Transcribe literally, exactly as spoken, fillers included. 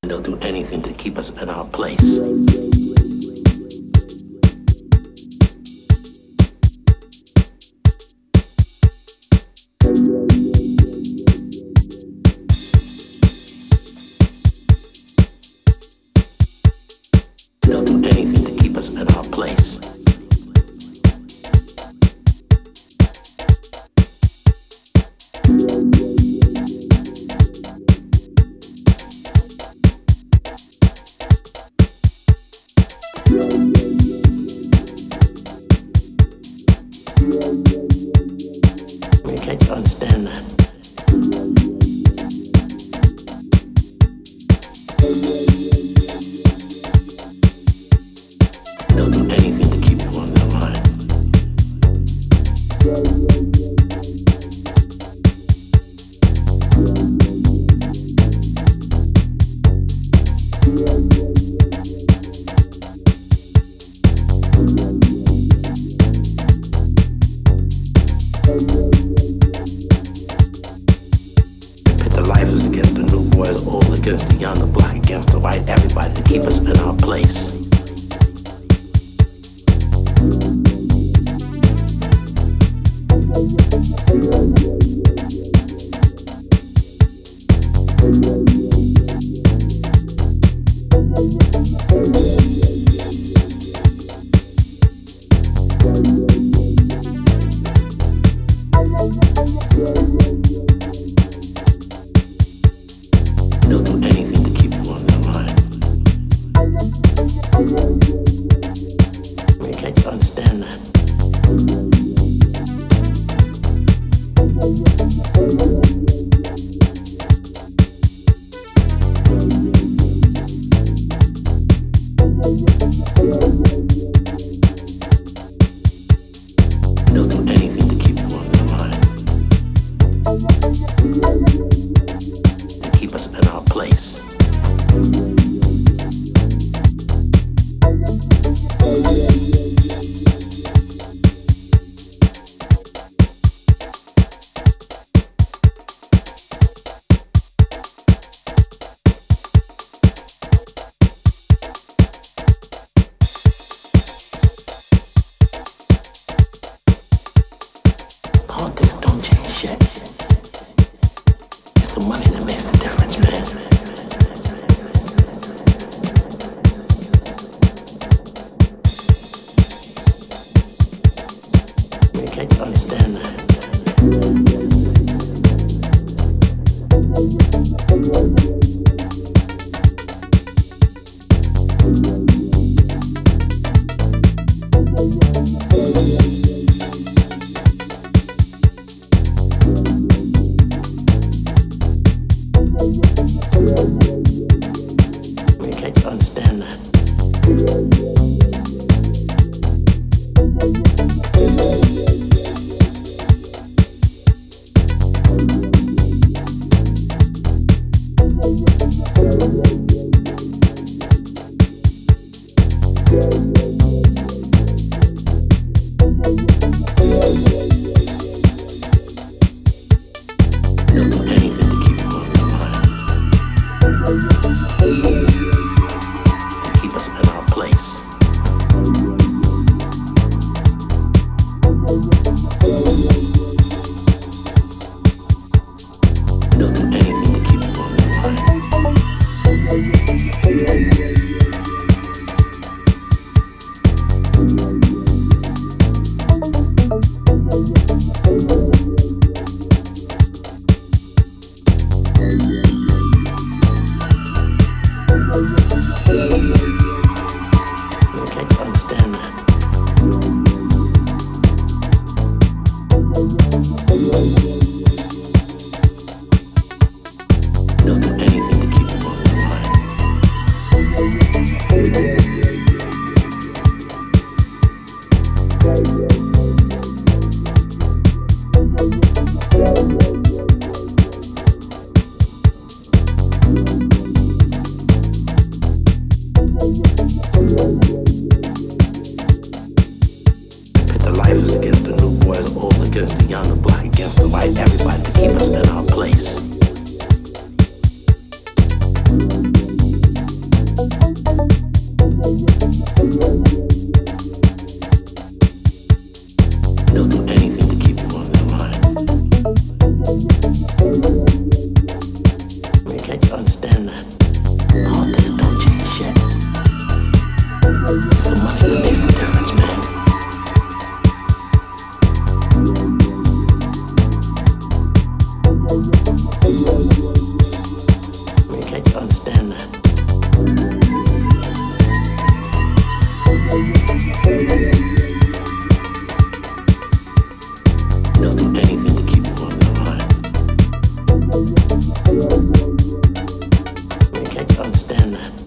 They'll do anything to keep us in our place. They'll do anything to keep us in our place. I mean, can't you understand that? They'll do anything to keep you on their mind. Pit the lifers against the new boys, all against the young, the black against the white, everybody to keep us in our place. They'll do anything to keep you on their mind. understand that. They'll do anything to keep you on their line. I mean, can't you understand that?